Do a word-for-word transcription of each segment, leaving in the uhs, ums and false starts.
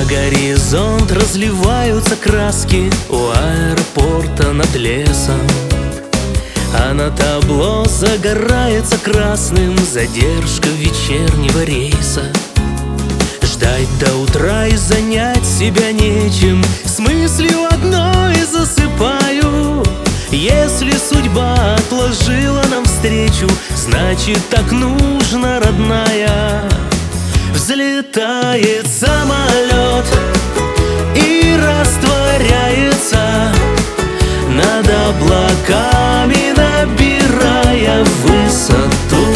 горизонт разливаются краски у аэропорта над лесом, а на табло загорается красным задержка вечернего рейса. Ждать до утра и занять себя нечем, с мыслью одной засыпаю. Если судьба отложила нам встречу, значит так нужно, родная. Взлетает самолет и растворяется над облаками, набирая высоту.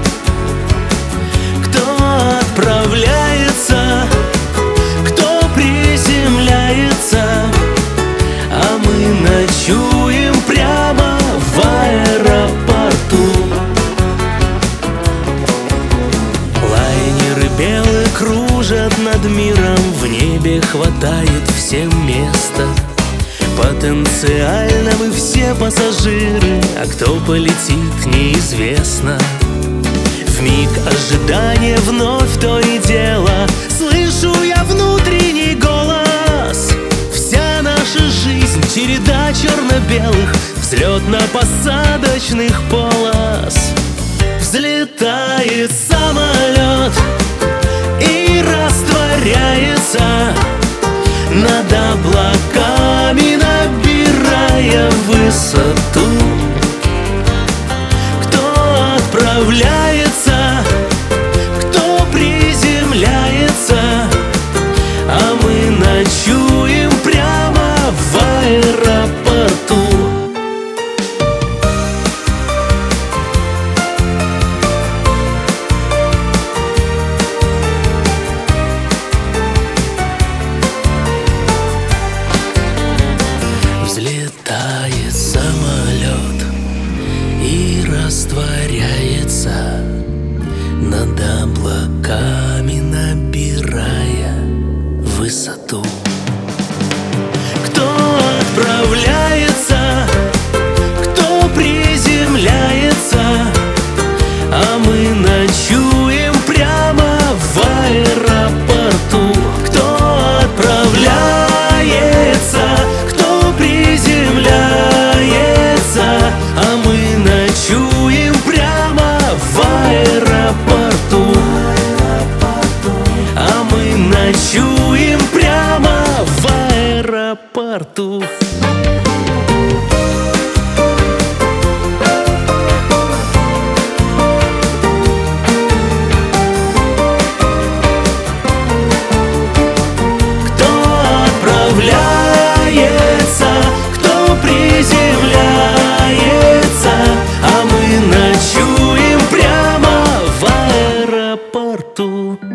Кто отправляется, кто приземляется, а мы ночуем прямо в аэропорту. Лайнеры белые кружат над миром, в небе хватает всем места. Потенциально мы все пассажиры, а кто полетит, неизвестно. Вмиг ожидания вновь то и дело слышу я внутренний голос. Вся наша жизнь — череда черно-белых взлетно-посадочных полос. Взлетает самолет и растворяется над облаками, набирая высоту. Кто отправляется, кто приземляется, а мы ночуем прямо в аэропорту. Взлетает самолет и растворяется над облаками, набирая высоту. Кто отправляется, кто приземляется, а мы ночуем прямо в аэропорту. Кто отправляется, кто приземляется, а мы ночуем прямо в аэропорту. А мы ночуем прямо в аэропорту. Кто приземляется, а мы ночуем прямо в аэропорту.